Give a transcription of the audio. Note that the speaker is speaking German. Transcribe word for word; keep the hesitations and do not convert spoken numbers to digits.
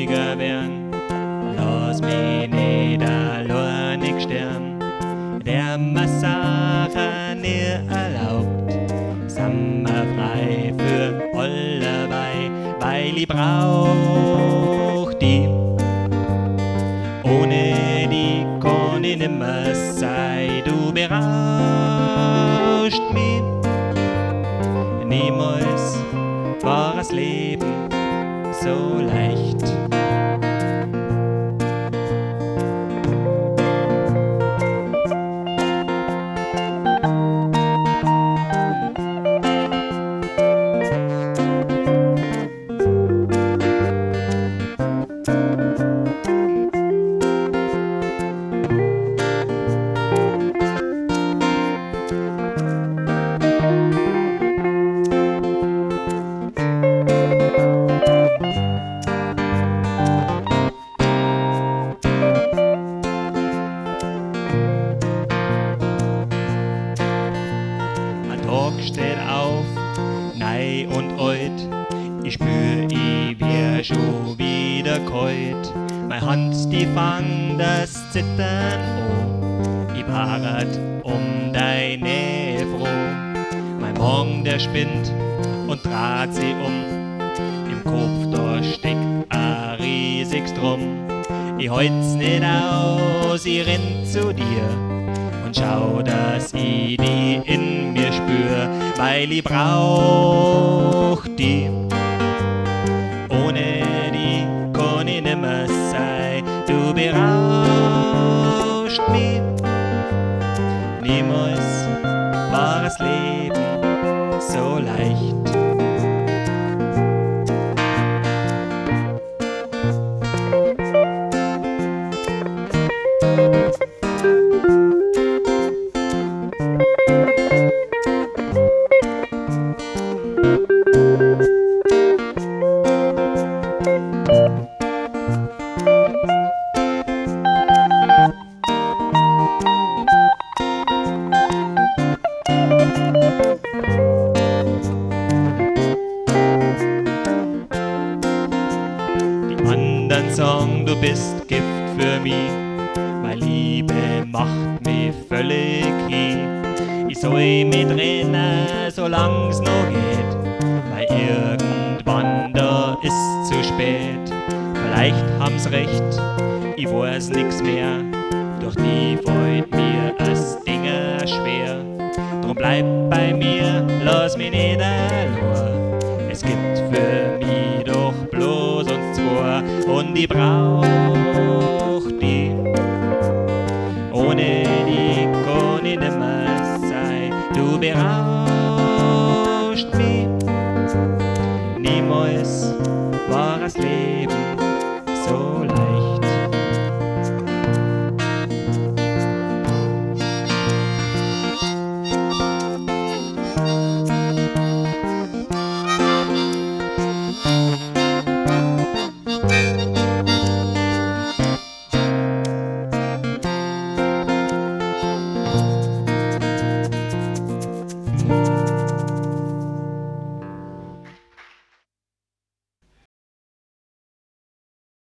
ruhiger werden. Lass mich nicht alleinig sterben, der Massacher nie erlaubt. Sind wir frei für allebei, weil ich brauch die. Ohne die kann ich nimmer sein, du berauscht mich. Niemals war das Leben so leicht. Tag steht auf, neu und alt. Ich spür, ich wär schon wieder kalt. Meine Hand, die fang das Zittern an. Ich parat um deine froh. Mein Magen, der spinnt und draht sie um. Im Kopf, da steckt a riesiges Drum. Ich halt's nicht aus, ich renn zu dir und schau, dass ich die in mir spür, weil ich brauch die. Ohne die kann ich nimmer sein, du berauscht mich. Niemals war das Leben so leicht. Anderen sagen, du bist Gift für mich. Meine Liebe macht mich völlig hin. Ich soll mit rennen, solang's noch geht, weil irgendwann da ist zu spät. Vielleicht haben's recht, ich weiß nix mehr, doch die wollt mir